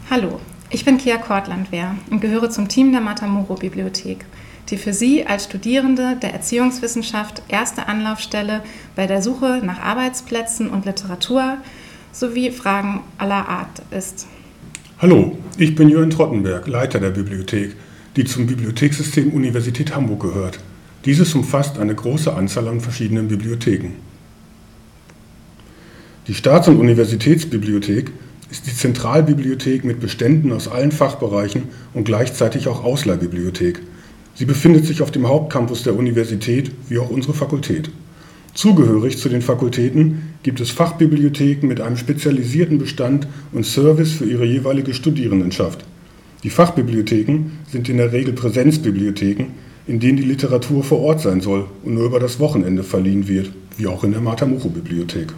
Hallo, ich bin Kia Kortlandwehr und gehöre zum Team der Matamoros-Bibliothek, die für Sie als Studierende der Erziehungswissenschaft erste Anlaufstelle bei der Suche nach Arbeitsplätzen und Literatur sowie Fragen aller Art ist. Hallo, ich bin Jürgen Trottenberg, Leiter der Bibliothek, die zum Bibliothekssystem Universität Hamburg gehört. Dieses umfasst eine große Anzahl an verschiedenen Bibliotheken. Die Staats- und Universitätsbibliothek ist die Zentralbibliothek mit Beständen aus allen Fachbereichen und gleichzeitig auch Ausleihbibliothek. Sie befindet sich auf dem Hauptcampus der Universität, wie auch unsere Fakultät. Zugehörig zu den Fakultäten gibt es Fachbibliotheken mit einem spezialisierten Bestand und Service für ihre jeweilige Studierendenschaft. Die Fachbibliotheken sind in der Regel Präsenzbibliotheken, in denen die Literatur vor Ort sein soll und nur über das Wochenende verliehen wird, wie auch in der Matamoros-Bibliothek.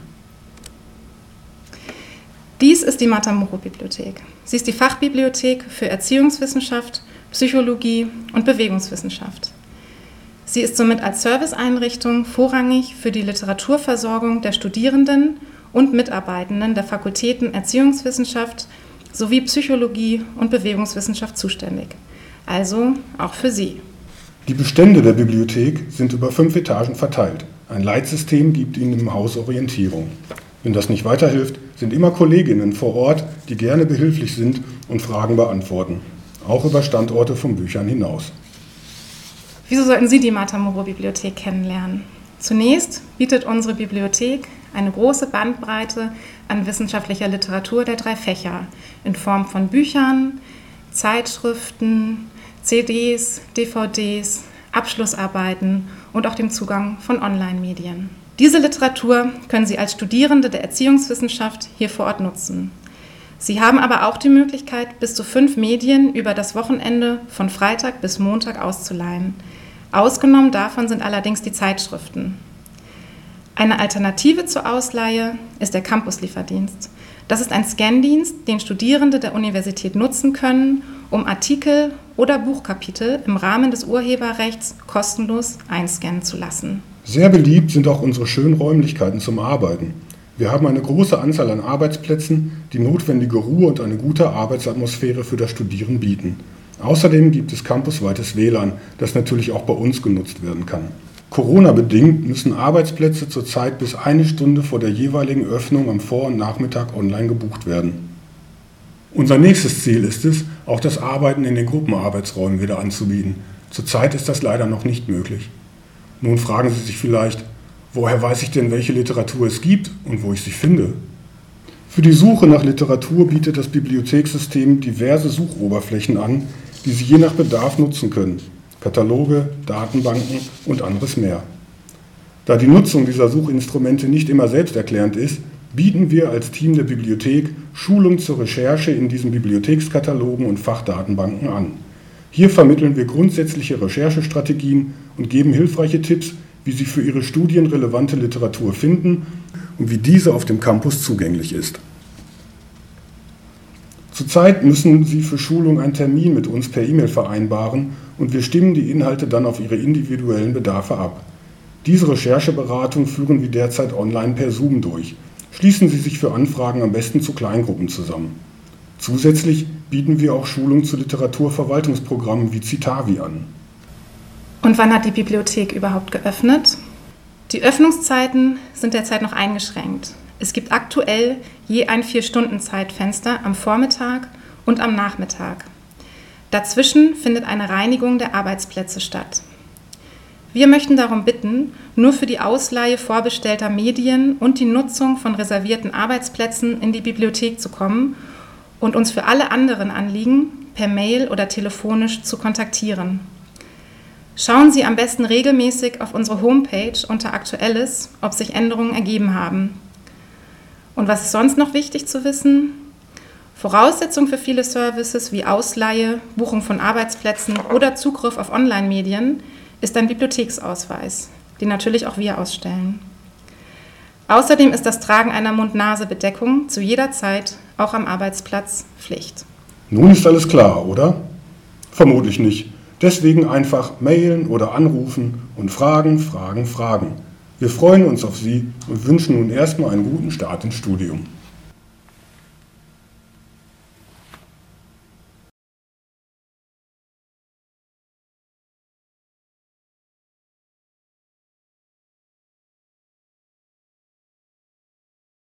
Dies ist die Matamoros-Bibliothek. Sie ist die Fachbibliothek für Erziehungswissenschaft, Psychologie und Bewegungswissenschaft. Sie ist somit als Serviceeinrichtung vorrangig für die Literaturversorgung der Studierenden und Mitarbeitenden der Fakultäten Erziehungswissenschaft sowie Psychologie und Bewegungswissenschaft zuständig. Also auch für Sie. Die Bestände der Bibliothek sind über 5 Etagen verteilt. Ein Leitsystem gibt Ihnen im Haus Orientierung. Wenn das nicht weiterhilft, sind immer Kolleginnen vor Ort, die gerne behilflich sind und Fragen beantworten. Auch über Standorte von Büchern hinaus. Wieso sollten Sie die Matamoros-Bibliothek kennenlernen? Zunächst bietet unsere Bibliothek eine große Bandbreite an wissenschaftlicher Literatur der 3 Fächer in Form von Büchern, Zeitschriften, CDs, DVDs, Abschlussarbeiten und auch dem Zugang von Online-Medien. Diese Literatur können Sie als Studierende der Erziehungswissenschaft hier vor Ort nutzen. Sie haben aber auch die Möglichkeit, bis zu 5 Medien über das Wochenende von Freitag bis Montag auszuleihen. Ausgenommen davon sind allerdings die Zeitschriften. Eine Alternative zur Ausleihe ist der Campus-Lieferdienst. Das ist ein Scandienst, den Studierende der Universität nutzen können, um Artikel oder Buchkapitel im Rahmen des Urheberrechts kostenlos einscannen zu lassen. Sehr beliebt sind auch unsere schönen Räumlichkeiten zum Arbeiten. Wir haben eine große Anzahl an Arbeitsplätzen, die notwendige Ruhe und eine gute Arbeitsatmosphäre für das Studieren bieten. Außerdem gibt es campusweites WLAN, das natürlich auch bei uns genutzt werden kann. Corona-bedingt müssen Arbeitsplätze zurzeit bis 1 Stunde vor der jeweiligen Öffnung am Vor- und Nachmittag online gebucht werden. Unser nächstes Ziel ist es, auch das Arbeiten in den Gruppenarbeitsräumen wieder anzubieten. Zurzeit ist das leider noch nicht möglich. Nun fragen Sie sich vielleicht, woher weiß ich denn, welche Literatur es gibt und wo ich sie finde? Für die Suche nach Literatur bietet das Bibliothekssystem diverse Suchoberflächen an, die Sie je nach Bedarf nutzen können. Kataloge, Datenbanken und anderes mehr. Da die Nutzung dieser Suchinstrumente nicht immer selbsterklärend ist, bieten wir als Team der Bibliothek Schulung zur Recherche in diesen Bibliothekskatalogen und Fachdatenbanken an. Hier vermitteln wir grundsätzliche Recherchestrategien und geben hilfreiche Tipps, wie Sie für Ihre Studien relevante Literatur finden und wie diese auf dem Campus zugänglich ist. Zurzeit müssen Sie für Schulung einen Termin mit uns per E-Mail vereinbaren und wir stimmen die Inhalte dann auf Ihre individuellen Bedarfe ab. Diese Rechercheberatung führen wir derzeit online per Zoom durch. Schließen Sie sich für Anfragen am besten zu Kleingruppen zusammen. Zusätzlich bieten wir auch Schulungen zu Literaturverwaltungsprogrammen wie Citavi an. Und wann hat die Bibliothek überhaupt geöffnet? Die Öffnungszeiten sind derzeit noch eingeschränkt. Es gibt aktuell je ein 4-Stunden-Zeitfenster am Vormittag und am Nachmittag. Dazwischen findet eine Reinigung der Arbeitsplätze statt. Wir möchten darum bitten, nur für die Ausleihe vorbestellter Medien und die Nutzung von reservierten Arbeitsplätzen in die Bibliothek zu kommen und uns für alle anderen Anliegen per Mail oder telefonisch zu kontaktieren. Schauen Sie am besten regelmäßig auf unsere Homepage unter Aktuelles, ob sich Änderungen ergeben haben. Und was ist sonst noch wichtig zu wissen? Voraussetzung für viele Services wie Ausleihe, Buchung von Arbeitsplätzen oder Zugriff auf Online-Medien ist ein Bibliotheksausweis, den natürlich auch wir ausstellen. Außerdem ist das Tragen einer Mund-Nase-Bedeckung zu jeder Zeit, auch am Arbeitsplatz, Pflicht. Nun ist alles klar, oder? Vermutlich nicht. Deswegen einfach mailen oder anrufen und fragen, fragen, fragen. Wir freuen uns auf Sie und wünschen nun erstmal einen guten Start ins Studium.